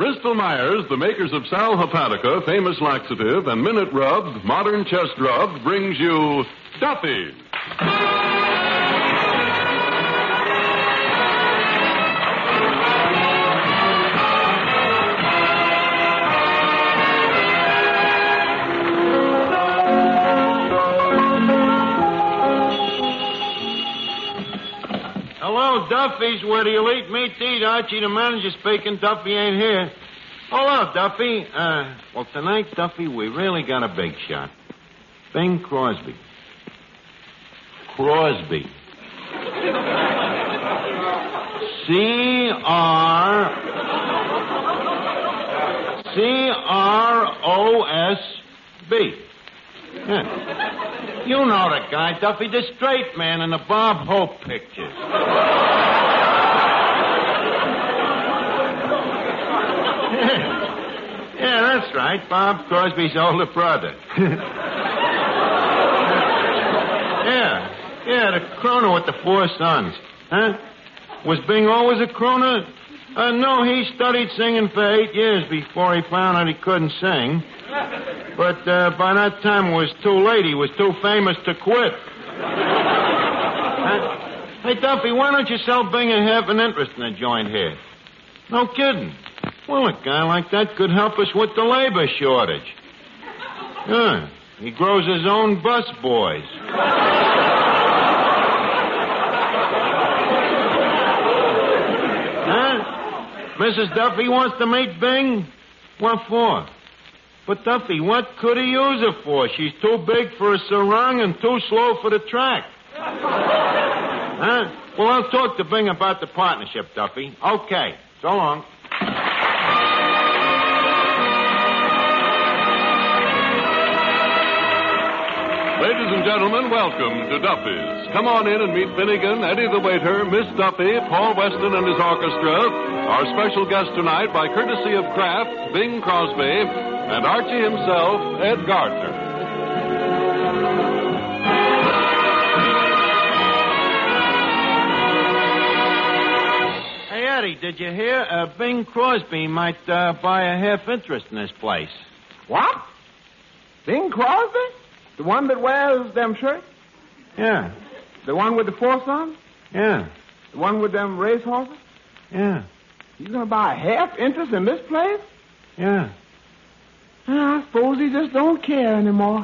Bristol Myers, the makers of Sal Hepatica, famous laxative, and Minute Rub, modern chest rub, brings you Duffy. Hello, Duffy's. Where do you eat meat to eat? Archie, the manager speaking. Duffy ain't here. Hello, Duffy. Well, tonight, Duffy, we really got a big shot. Bing Crosby. Crosby. C-R-O-S-B. Yeah. You know the guy, Duffy, the straight man in the Bob Hope pictures. Yeah, that's right. Bob Crosby's older brother. Yeah, the crooner with the 4 sons. Huh? Was Bing always a crooner? No, he studied singing for 8 years before he found out he couldn't sing. But by that time it was too late. He was too famous to quit. Hey, Duffy, why don't you sell Bing a half an interest in the joint here? No kidding. Well, a guy like that could help us with the labor shortage. Yeah, he grows his own bus boys. Huh? Mrs. Duffy wants to meet Bing? What for? But, Duffy, what could he use her for? She's too big for a sarong and too slow for the track. Huh? Well, I'll talk to Bing about the partnership, Duffy. Okay. So long. Ladies and gentlemen, welcome to Duffy's. Come on in and meet Finnegan, Eddie the waiter, Miss Duffy, Paul Weston and his orchestra. Our special guest tonight, by courtesy of Kraft, Bing Crosby, and Archie himself, Ed Gardner. Hey, Eddie, did you hear? Bing Crosby might buy a half interest in this place. What? Bing Crosby? The one that wears them shirts? Yeah. The one with the 4 sons? Yeah. The one with them race horses? Yeah. You gonna buy a half interest in this place? Yeah. I suppose he just don't care anymore.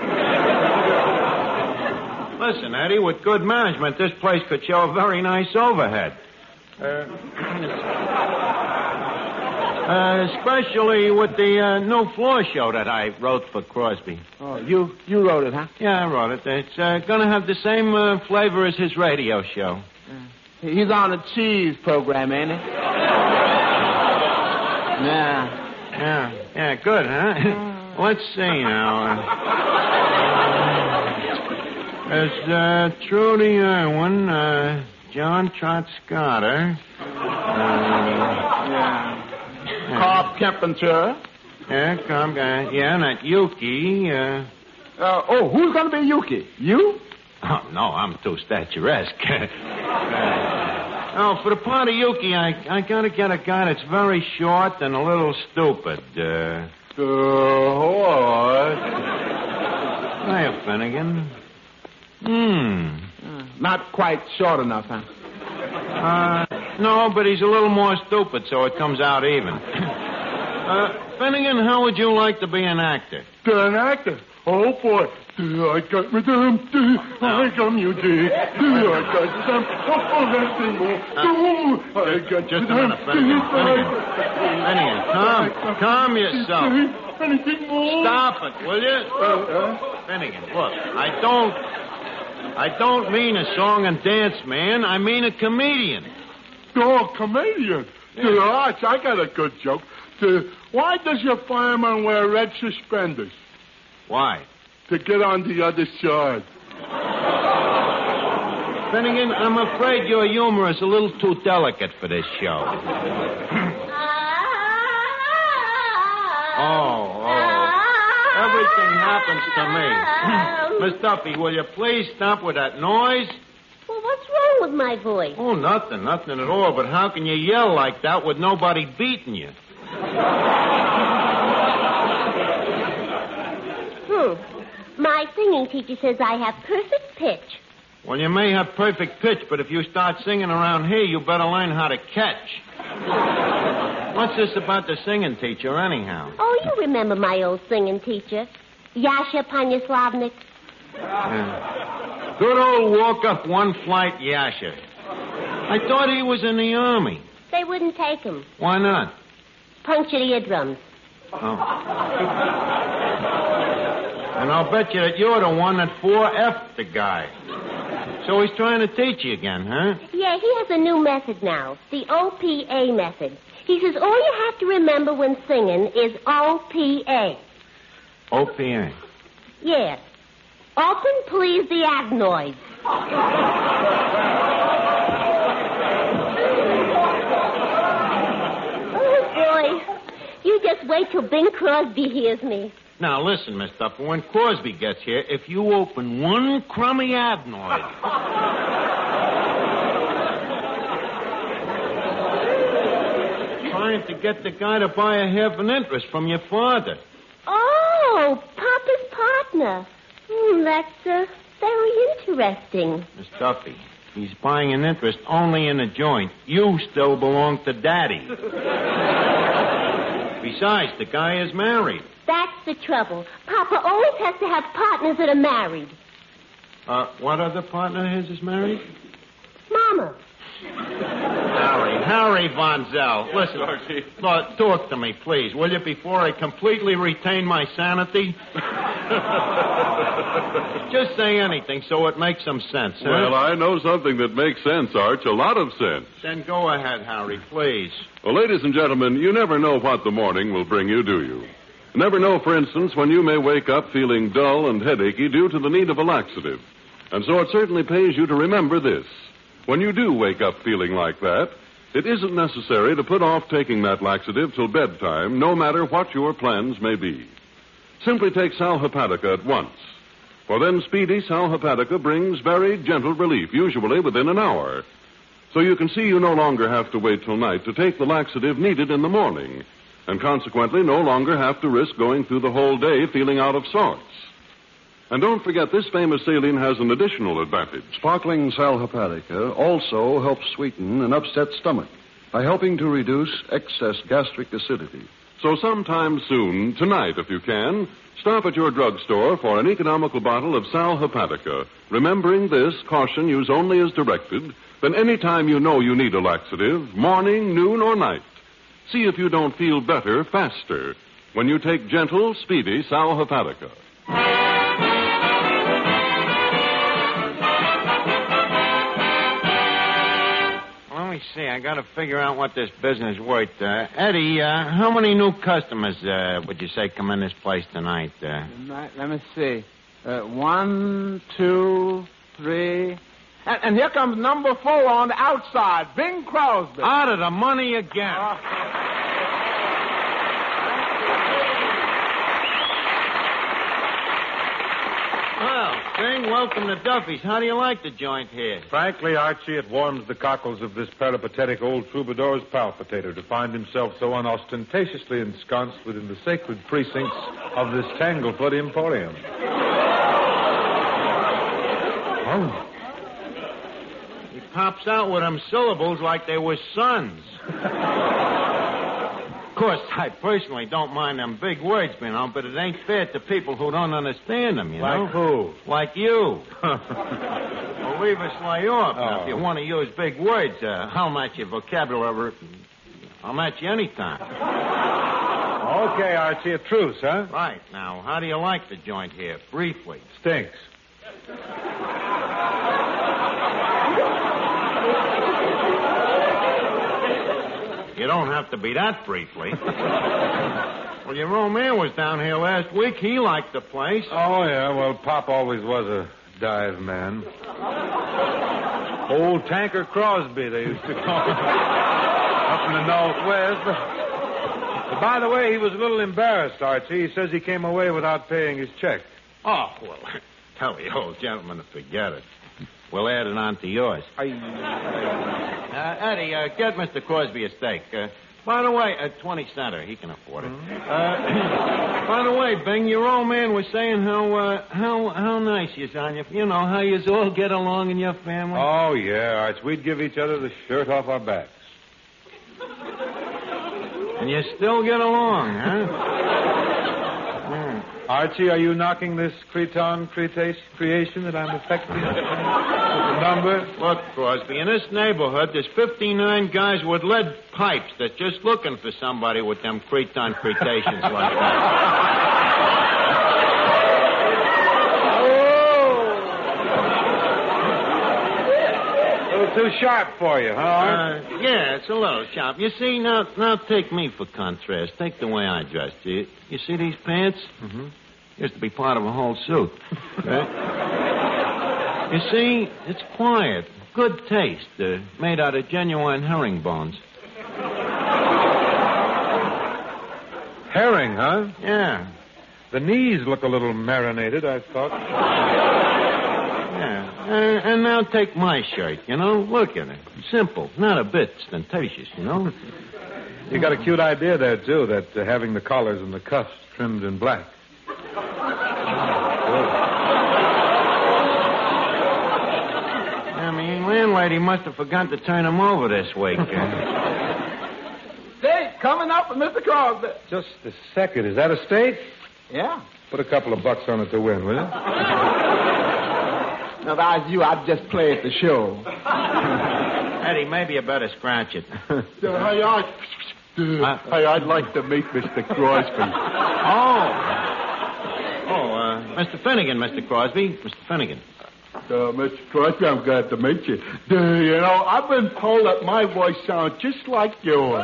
Listen, Eddie, with good management, this place could show a very nice overhead. Especially with the new floor show that I wrote for Crosby. Oh, you wrote it, huh? Yeah, I wrote it. It's going to have the same flavor as his radio show. He's on a cheese program, ain't he? Yeah, good, huh? Let's see now. There's Trudy Irwin, John Trot-Scotter. Carp Kempenture. Yeah, and that Yuki. Who's going to be Yuki? You? Oh, no, I'm too statuesque. For the part of Yuki, I got to get a guy that's very short and a little stupid. What? Hiya, Finnegan. Not quite short enough, huh? No, but he's a little more stupid, so it comes out even. Finnegan, how would you like to be an actor? An actor? Oh, boy. I got me them. I got music. I got some. Oh, nothing more. I got Just a minute, Finnegan. Finnegan, calm yourself. Anything more? Stop it, will you? Finnegan, look, I don't mean a song and dance man. I mean a comedian. Oh, comedian. Yeah. Arch, I got a good joke. Why does your fireman wear red suspenders? Why? To get on the other side. Finnegan, I'm afraid your humor is a little too delicate for this show. Everything happens to me. Miss Duffy, will you please stop with that noise? Well, what's wrong with my voice? Oh, nothing at all. But how can you yell like that with nobody beating you? My singing teacher says I have perfect pitch. Well, you may have perfect pitch, but if you start singing around here, you better learn how to catch. What's this about the singing teacher, anyhow? Oh, you remember my old singing teacher, Yasha Panyaslavnik. Good old walk-up one-flight Yasha. I thought he was in the Army. They wouldn't take him. Why not? Punctured eardrums. Oh. And I'll bet you that you're the one that 4F'd the guy. So he's trying to teach you again, huh? Yeah, he has a new method now, the OPA method. He says all you have to remember when singing is OPA. OPA? Yeah. Open, please, the adenoids. Oh, boy. You just wait till Bing Crosby hears me. Now, listen, Miss Duffer, when Crosby gets here, if you open one crummy adenoid... Trying to get the guy to buy a half an interest from your father. Oh, Papa's partner. That's very interesting. Miss Duffy, he's buying an interest only in a joint. You still belong to Daddy. Besides, the guy is married. That's the trouble. Papa always has to have partners that are married. What other partner of his is married? Mama. Harry Von Zell. Listen, talk to me, please, will you, before I completely retain my sanity? Just say anything so it makes some sense, huh? Well, I know something that makes sense, Arch, a lot of sense. Then go ahead, Harry, please. Well, ladies and gentlemen, you never know what the morning will bring you, do you? Never know, for instance, when you may wake up feeling dull and headachy due to the need of a laxative. And so it certainly pays you to remember this. When you do wake up feeling like that, it isn't necessary to put off taking that laxative till bedtime, no matter what your plans may be. Simply take Sal Hepatica at once. For then speedy Sal Hepatica brings very gentle relief, usually within an hour. So you can see you no longer have to wait till night to take the laxative needed in the morning, and consequently no longer have to risk going through the whole day feeling out of sorts. And don't forget, this famous saline has an additional advantage. Sparkling Sal Hepatica also helps sweeten an upset stomach by helping to reduce excess gastric acidity. So sometime soon, tonight if you can, stop at your drugstore for an economical bottle of Sal Hepatica. Remembering this, caution, use only as directed, then any time you know you need a laxative, morning, noon, or night. See if you don't feel better faster when you take gentle, speedy Sal Hepatica. Let me see. I got to figure out what this business is worth. Eddie, how many new customers would you say come in this place tonight? Let me see. 1, 2, 3. And here comes number 4 on the outside, Bing Crosby. Out of the money again. Well, Bing, welcome to Duffy's. How do you like the joint here? Frankly, Archie, it warms the cockles of this peripatetic old troubadour's palpitator to find himself so unostentatiously ensconced within the sacred precincts of this Tanglefoot Emporium. Oh. He pops out with them syllables like they were sons. Of course, I personally don't mind them big words, but it ain't fair to people who don't understand them, you know. Like who? Like you. Well, leave us lay off. Now, if you want to use big words, I'll match your vocabulary. I'll match you anytime. Okay, Archie, a truce, huh? Right. Now, how do you like the joint here? Briefly. Stinks. You don't have to be that briefly. Well, your old man was down here last week. He liked the place. Oh, yeah. Well, Pop always was a dive man. Old Tanker Crosby, they used to call him. Up in the Northwest. But by the way, he was a little embarrassed, Archie. He says he came away without paying his check. Oh, well, tell the old gentleman to forget it. We'll add it on to yours. Eddie, get Mr. Crosby a steak. By the way, 20 center. He can afford it. By the way, Bing, your old man was saying how nice you on you. You know, how you all get along in your family. Oh, yeah, Arch. We'd give each other the shirt off our backs. And you still get along, huh? Archie, are you knocking this creation that I'm affecting with the number? Look, Crosby, in this neighborhood, there's 59 guys with lead pipes that's just looking for somebody with them cretations like that. A little too sharp for you, huh, Art? Yeah, it's a little sharp. You see, now take me for contrast. Take the way I dressed. You see these pants? Mm-hmm. Used to be part of a whole suit. Right? You see, it's quiet, good taste, made out of genuine herringbones. Herring, huh? Yeah. The knees look a little marinated, I thought. Yeah. And now take my shirt, you know. Look at it. Simple, not a bit ostentatious, you know. You got a cute idea there, too, that having the collars and the cuffs trimmed in black. Landlady must have forgotten to turn him over this week. Steak coming up with Mr. Crosby. Just a second. Is that a steak? Yeah. Put a couple of bucks on it to win, will you? Now, if I was you, I'd just play at the show. Eddie, maybe you better scratch it. I'd like to meet Mr. Crosby. Mr. Finnegan, Mr. Crosby. Mr. Finnegan. Mr. Crosby, I'm glad to meet you. You know, I've been told that my voice sounds just like yours.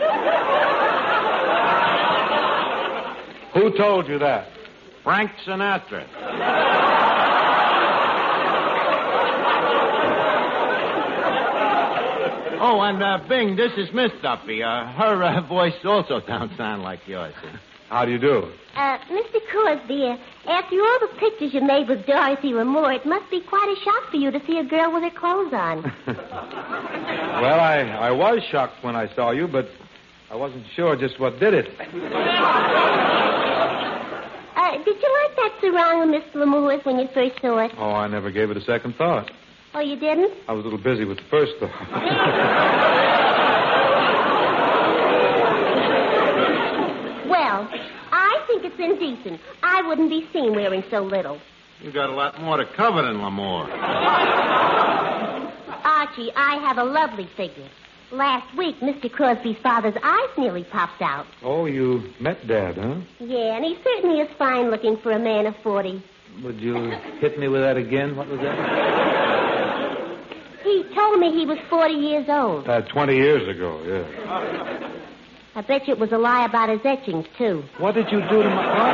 Who told you that? Frank Sinatra. Oh, and Bing, this is Miss Duffy. Her voice also don't sound like yours. How do you do? Mr. Crosby, after all the pictures you made with Dorothy Lamour, it must be quite a shock for you to see a girl with her clothes on. Well, I was shocked when I saw you, but I wasn't sure just what did it. Did you like that sarong of Miss Lamour's when you first saw it? Oh, I never gave it a second thought. Oh, you didn't? I was a little busy with the first thought. Well, I think it's indecent. I wouldn't be seen wearing so little. You got a lot more to cover than Lamour. Archie, I have a lovely figure. Last week, Mr. Crosby's father's eyes nearly popped out. Oh, you met Dad, huh? Yeah, and he certainly is fine looking for a man of 40. Would you hit me with that again? What was that? He told me he was 40 years old. 20 years ago, yeah. I bet you it was a lie about his etchings, too. What did you do to my...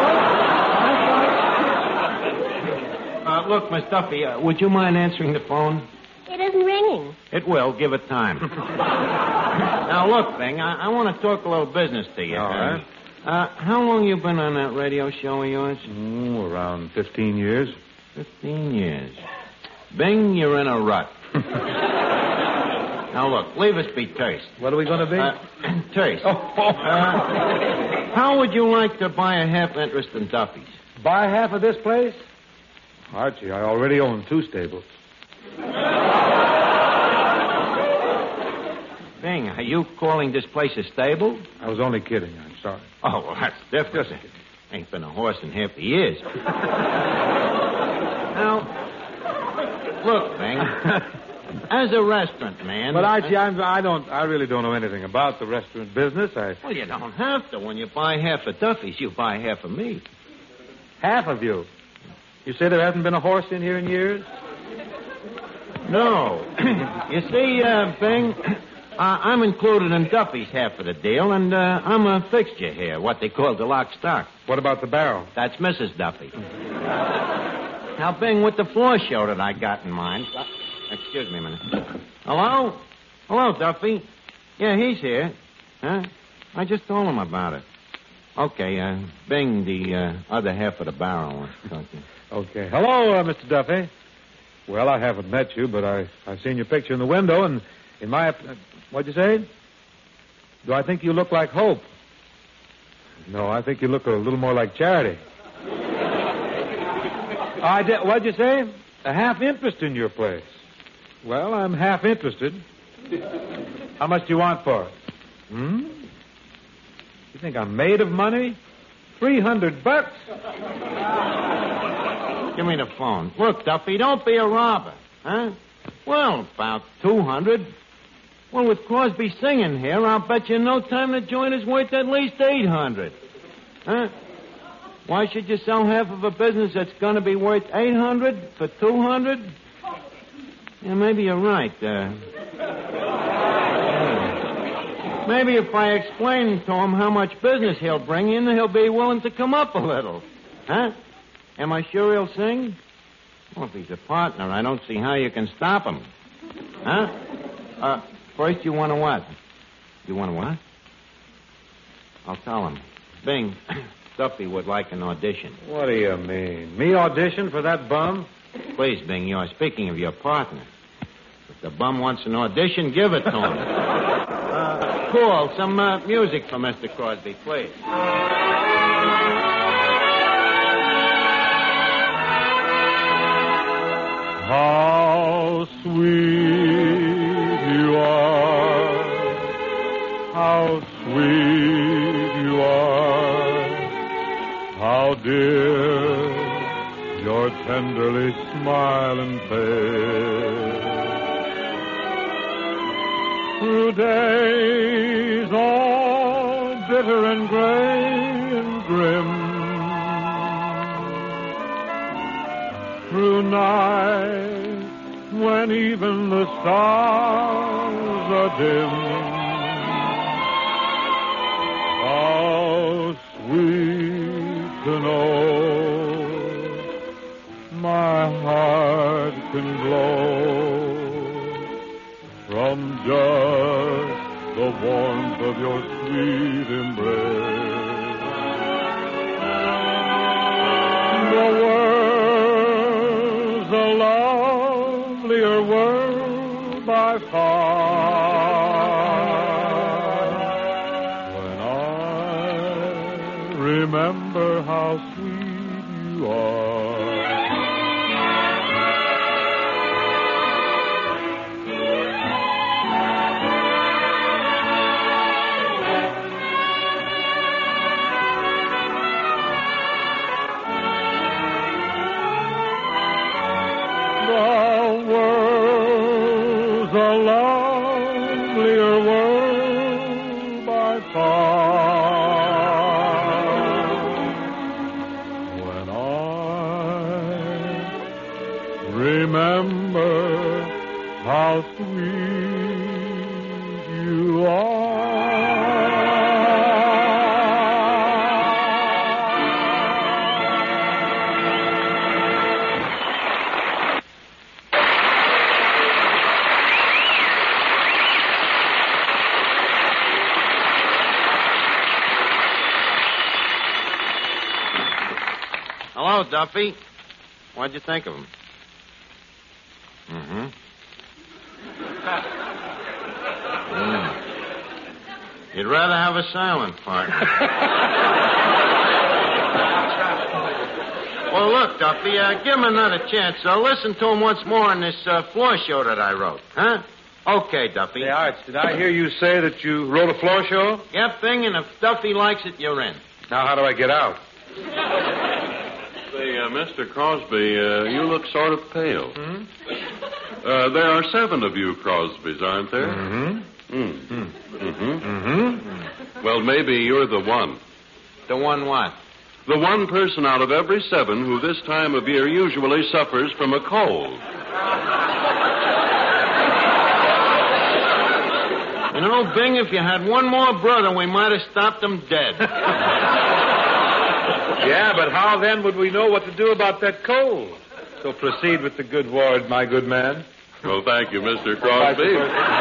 Look, Miss Duffy, would you mind answering the phone? It isn't ringing. It will. Give it time. Now, look, Bing, I want to talk a little business to you. All right. How long you been on that radio show of yours? Around 15 years. 15 years. Bing, you're in a rut. Now, look, leave us be terse. What are we going to be? Terse. How would you like to buy a half interest in Duffy's? Buy half of this place? Archie, I already own 2 stables. Bing, are you calling this place a stable? I was only kidding. I'm sorry. Oh, well, that's different. Ain't been a horse in half the years. Now, look, Bing, as a restaurant man... But, Archie, I really don't know anything about the restaurant business. Well, you don't have to. When you buy half of Duffy's, you buy half of me. Half of you? You say there hasn't been a horse in here in years? No. You see, Bing, I'm included in Duffy's half of the deal, and I'm a fixture here, what they call the lock stock. What about the barrel? That's Mrs. Duffy. Now, Bing, with the floor show that I got in mind... Excuse me a minute. Hello? Hello, Duffy. Yeah, he's here. Huh? I just told him about it. Okay, Bing, the other half of the barrel wants to talk to you. Okay. Hello, Mr. Duffy. Well, I haven't met you, but I've seen your picture in the window, and in my... what'd you say? Do I think you look like Hope? No, I think you look a little more like Charity. What'd you say? A half interest in your place. Well, I'm half interested. How much do you want for it? You think I'm made of money? $300. Give me the phone. Look, Duffy, don't be a robber, huh? Well, about 200. Well, with Crosby singing here, I'll bet you in no time the joint is worth at least 800. Huh? Why should you sell half of a business that's going to be worth 800 for 200? Yeah, maybe you're right. Maybe if I explain to him how much business he'll bring in, he'll be willing to come up a little. Huh? Am I sure he'll sing? Well, if he's a partner, I don't see how you can stop him. Huh? First, you want to what? You want to what? I'll tell him. Bing, Duffy would like an audition. What do you mean? Me audition for that bum? Please, Bing, you're speaking of your partner. If the bum wants an audition, give it to him. Cool. Some music for Mr. Crosby, please. How sweet you are, how sweet you are, how dear your tenderly smiling face. Through days all bitter and gray and grim, through nights when even the stars are dim, how sweet to know my heart can glow from just the warmth of your sweet embrace. The world's a lovelier world by far when I remember how sweet you are. Remember how sweet you Hello, Duffy. What'd you think of him? You'd rather have a silent partner. Well, look, Duffy, give him another chance. Listen to him once more on this floor show that I wrote, huh? Okay, Duffy. Hey, Arch, did I hear you say that you wrote a floor show? Yep, Bing, and if Duffy likes it, you're in. Now, how do I get out? Say, Mr. Crosby, you look sort of pale. There are 7 of you Crosbys, aren't there? Well, maybe you're the one. The one what? The one person out of every 7 who this time of year usually suffers from a cold. You know, Bing, if you had one more brother, we might have stopped him dead. Yeah, but how then would we know what to do about that cold? So proceed with the good word, my good man. Well, thank you, Mr. Crosby.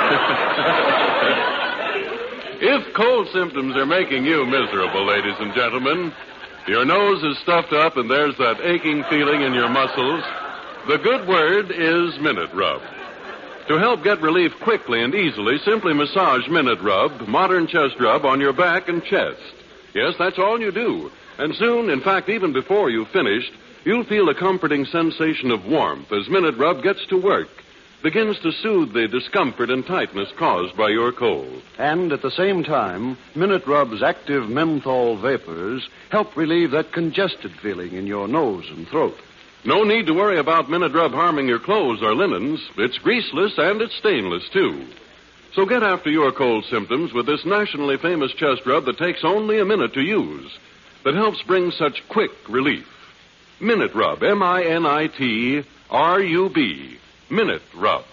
If cold symptoms are making you miserable, ladies and gentlemen, your nose is stuffed up and there's that aching feeling in your muscles, the good word is Minute Rub. To help get relief quickly and easily, simply massage Minute Rub, modern chest rub, on your back and chest. Yes, that's all you do. And soon, in fact, even before you've finished, you'll feel a comforting sensation of warmth as Minute Rub gets to work, begins to soothe the discomfort and tightness caused by your cold. And at the same time, Minute Rub's active menthol vapors help relieve that congested feeling in your nose and throat. No need to worry about Minute Rub harming your clothes or linens. It's greaseless and it's stainless, too. So get after your cold symptoms with this nationally famous chest rub that takes only a minute to use, that helps bring such quick relief. Minute Rub, M-I-N-I-T-R-U-B. Minute Rub.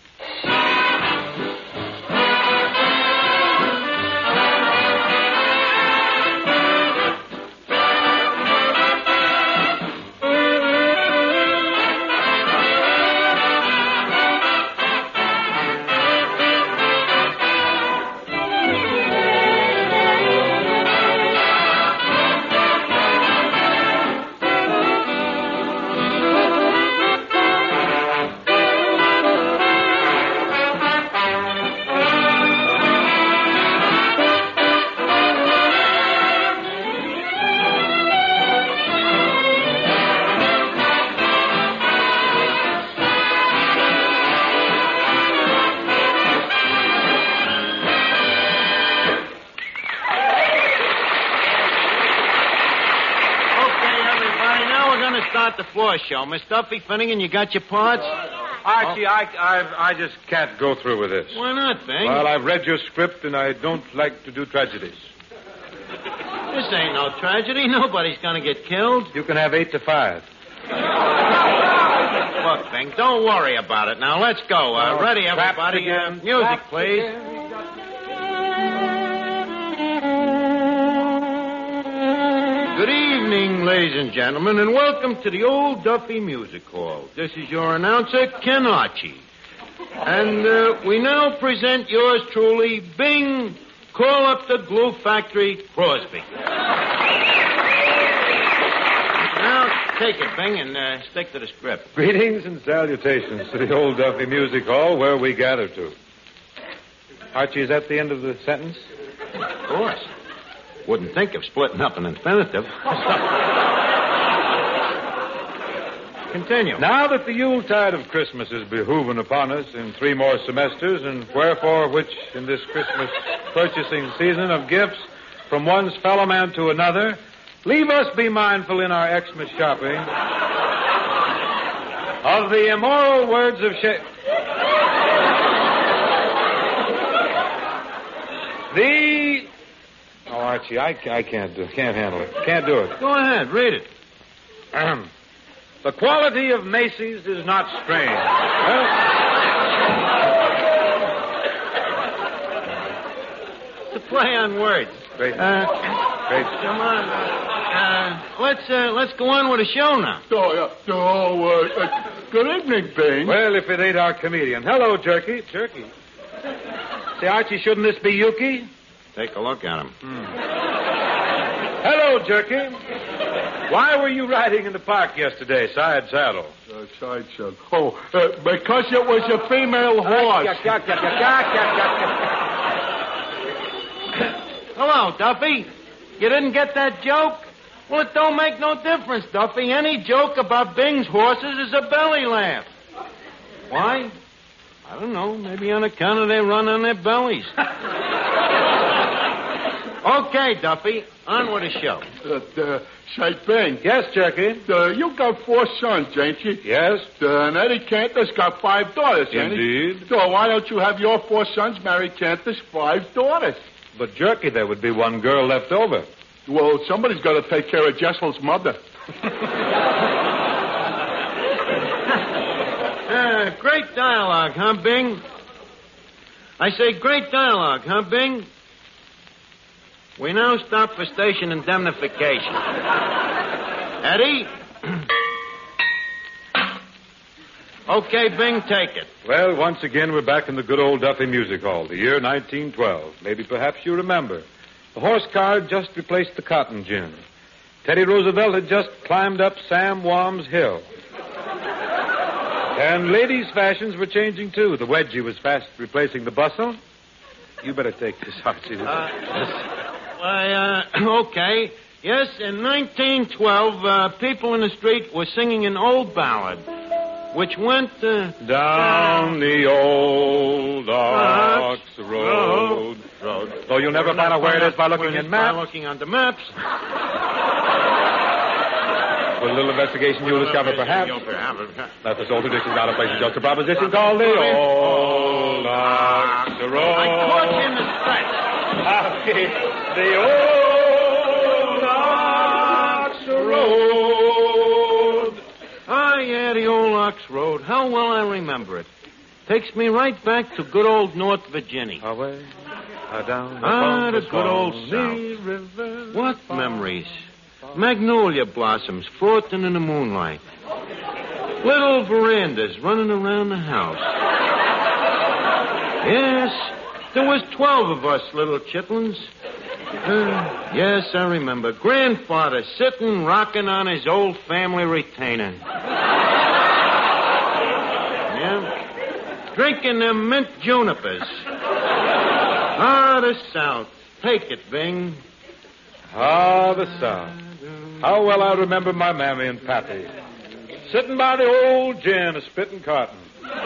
The floor show. Miss Duffy, Finnegan, you got your parts? Archie, I just can't go through with this. Why not, Bing? Well, I've read your script, and I don't like to do tragedies. This ain't no tragedy. Nobody's gonna get killed. You can have 8 to 5. Look, Bing, don't worry about it. Now, let's go. Ready, everybody? Music, please. Good evening, ladies and gentlemen, and welcome to the Old Duffy Music Hall. This is your announcer, Ken Archie. And we now present yours truly, Bing, Call Up the Glue Factory, Crosby. Now, take it, Bing, and stick to the script. Greetings and salutations to the Old Duffy Music Hall, where we gather to. Archie, is that the end of the sentence? Of course. Wouldn't think of splitting up an infinitive. Continue. Now that the Yuletide of Christmas is behooving upon us in 3 more semesters, and wherefore which in this Christmas purchasing season of gifts from one's fellow man to another, leave us be mindful in our Xmas shopping of the immoral words of Oh, Archie, I can't handle it. Can't do it. Go ahead, read it. The quality of Macy's is not strange. It's a play on words. Great. Great. Come on. Let's go on with the show now. Good evening, Bing. Well, if it ain't our comedian. Hello, Jerky. Jerky. Say, Archie, shouldn't this be Yuki? Take a look at him. Hello, Jerky. Why were you riding in the park yesterday, side saddle? Side saddle. Oh, because it was a female horse. Hello, Duffy. You didn't get that joke? Well, it don't make no difference, Duffy. Any joke about Bing's horses is a belly laugh. Why? I don't know. Maybe on account of they run on their bellies. Okay, Duffy. On with the show. Say, Bing. Yes, Jerky? You got 4 sons, ain't you? Yes. And Eddie Cantor's got 5 daughters, ain't he? Indeed. So why don't you have your 4 sons marry Cantor's 5 daughters? But, Jerky, there would be 1 girl left over. Well, somebody's got to take care of Jessel's mother. Great dialogue, huh, Bing? I say great dialogue, huh, Bing? We now stop for station indemnification. Eddie? Okay, Bing, take it. Well, once again, we're back in the good old Duffy Music Hall, the year 1912. Maybe perhaps you remember. The horse car had just replaced the cotton gin. Teddy Roosevelt had just climbed up Sam Wam's hill. And ladies' fashions were changing, too. The wedgie was fast replacing the bustle. You better take this, Archie. Okay. Yes, in 1912, people in the street were singing an old ballad, which went, Down the old ox road. Though you'll never find out where it is by looking in maps. By looking on the maps. With a little investigation, you'll discover, perhaps, that this old tradition is out of place with just a proposition called the old ox road. I caught you in the stretch. The old ox road. Ah, yeah, the old ox road. How well I remember it. Takes me right back to good old North Virginia. Away, down the good old South. River. What memories. Magnolia blossoms floating in the moonlight. Little verandas running around the house. Yes, there was 12 of us little chitlins. Yes, I remember. Grandfather sitting rocking on his old family retainer. Yeah. Drinking them mint junipers. Ah, the South. Take it, Bing. Ah, the South. How well I remember my mammy and pappy. Sitting by the old gin, a-spitting cotton.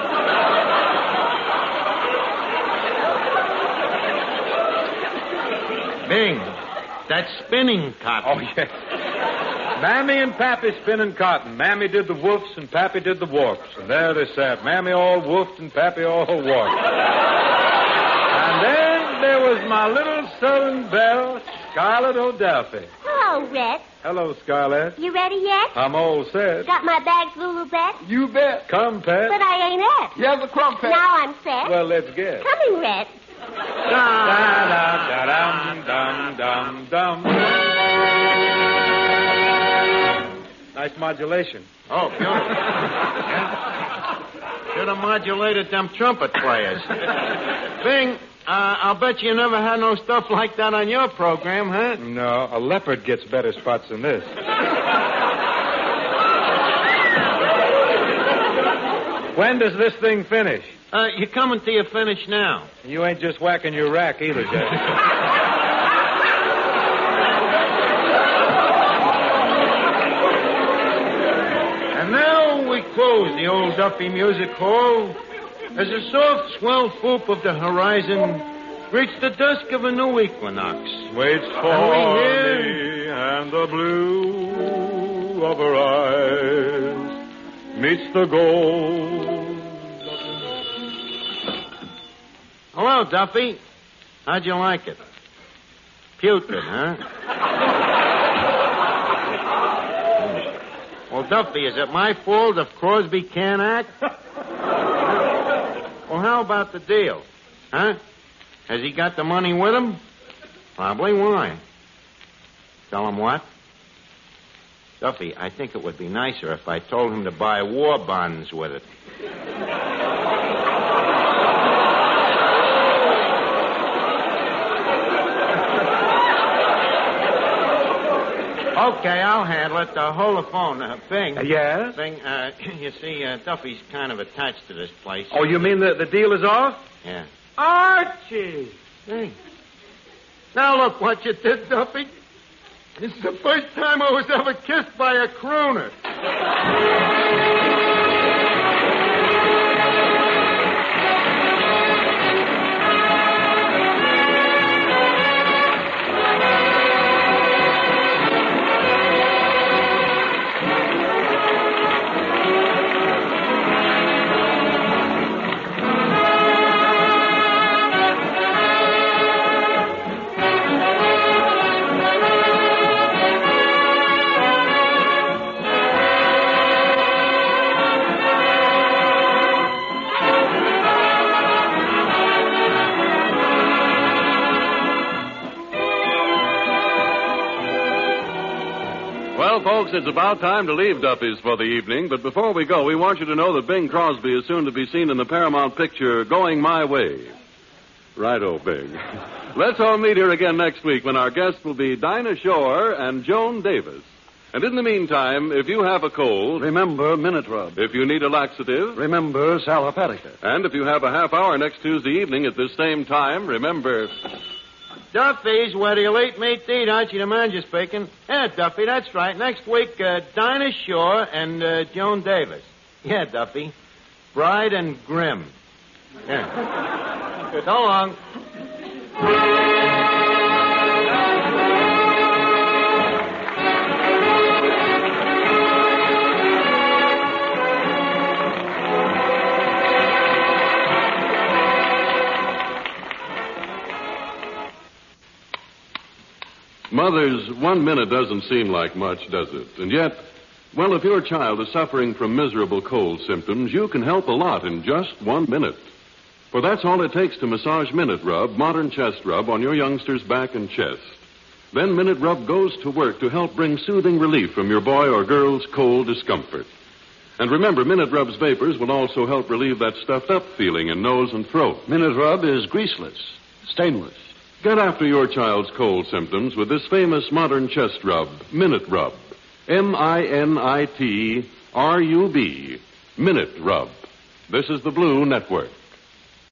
Bing, that's spinning cotton. Oh, yes. Mammy and Pappy spinning cotton. Mammy did the woofs and Pappy did the warps. And there they sat. Mammy all woofed and Pappy all warped. And then there was my little southern belle, Scarlett O'Delphi. Hello, Red. Hello, Scarlett. You ready yet? I'm all set. Got my bags, Lulu Bet? You bet. Come, Pet. But I ain't at. Here's a crumpet. Now I'm set. Well, let's get. Coming, Red. Da-da-da-dum-dum-dum. Nice modulation. Oh, beautiful. Should have modulated them trumpet players. Bing, I'll bet you never had no stuff like that on your program, huh? No, a leopard gets better spots than this. When does this thing finish? You're coming to your finish now. You ain't just whacking your rack either, Jack. And now we close the old Duffy Music Hall as a soft swell swoop of the horizon reached the dusk of a new equinox. Waits for me and the blue of her eyes meets the gold. Hello, Duffy. How'd you like it? Putrid, huh? Well, Duffy, is it my fault if Crosby can't act? Well, how about the deal? Huh? Has he got the money with him? Probably. Why? Tell him what? Duffy, I think it would be nicer if I told him to buy war bonds with it. Okay, I'll handle it. Hold the phone. Bing. Yes? Bing, you see, Duffy's kind of attached to this place. Oh, you mean the deal is off? Yeah. Archie! Hey. Now look what you did, Duffy. This is the first time I was ever kissed by a crooner. Well, folks, it's about time to leave Duffy's for the evening, but before we go, we want you to know that Bing Crosby is soon to be seen in the Paramount picture Going My Way. Righto, Bing. Let's all meet here again next week when our guests will be Dinah Shore and Joan Davis. And in the meantime, if you have a cold, Remember Minute Rub. if you need a laxative, Remember Sal Hepatica. and if you have a half hour next Tuesday evening at this same time, remember... Duffy's where the elite meet to eat, Archie the manager speaking. Yeah, Duffy, that's right. Next week, Dinah Shore and Joan Davis. Yeah, Duffy. Bride and Grim. Yeah. So long. Mothers, 1 minute doesn't seem like much, does it? And yet, well, if your child is suffering from miserable cold symptoms, you can help a lot in just 1 minute. For that's all it takes to massage Minute Rub, modern chest rub, on your youngster's back and chest. Then Minute Rub goes to work to help bring soothing relief from your boy or girl's cold discomfort. And remember, Minute Rub's vapors will also help relieve that stuffed-up feeling in nose and throat. Minute Rub is greaseless, stainless. Get after your child's cold symptoms with this famous modern chest rub, Minute Rub. MINITRUB. Minute Rub. This is the Blue Network.